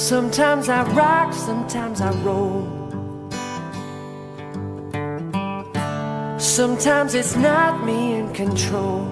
Sometimes I rock, sometimes I roll. Sometimes it's not me in control.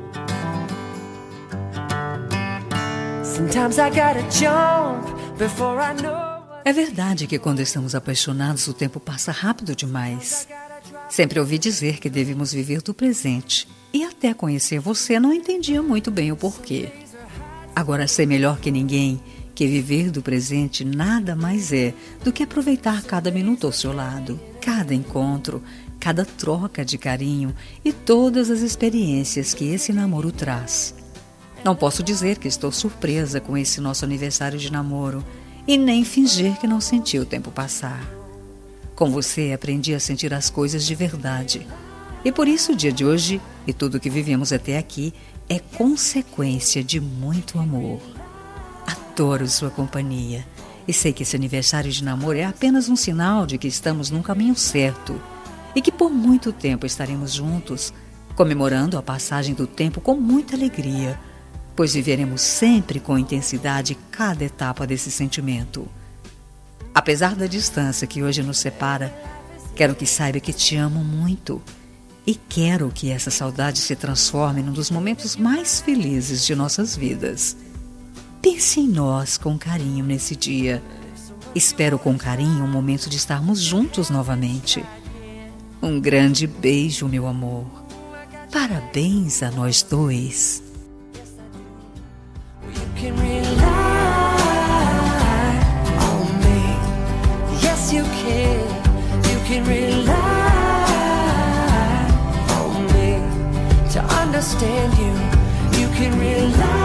Sometimes I gotta jump before I know. É verdade que quando estamos apaixonados o tempo passa rápido demais. Sempre ouvi dizer que devemos viver do presente. E até conhecer você não entendia muito bem o porquê. Agora sei melhor que ninguém que viver do presente nada mais é do que aproveitar cada minuto ao seu lado, cada encontro, cada troca de carinho e todas as experiências que esse namoro traz. Não posso dizer que estou surpresa com esse nosso aniversário de namoro e nem fingir que não senti o tempo passar. Com você aprendi a sentir as coisas de verdade. E por isso o dia de hoje e tudo que vivemos até aqui é consequência de muito amor. Adoro sua companhia e sei que esse aniversário de namoro é apenas um sinal de que estamos num caminho certo e que por muito tempo estaremos juntos, comemorando a passagem do tempo com muita alegria, pois viveremos sempre com intensidade cada etapa desse sentimento. Apesar da distância que hoje nos separa, quero que saiba que te amo muito e quero que essa saudade se transforme num dos momentos mais felizes de nossas vidas. Pense em nós com carinho nesse dia. Espero com carinho o momento de estarmos juntos novamente. Um grande beijo, meu amor. Parabéns a nós dois. You can rely on me. Yes, you can. You can rely on me to understand you. You can rely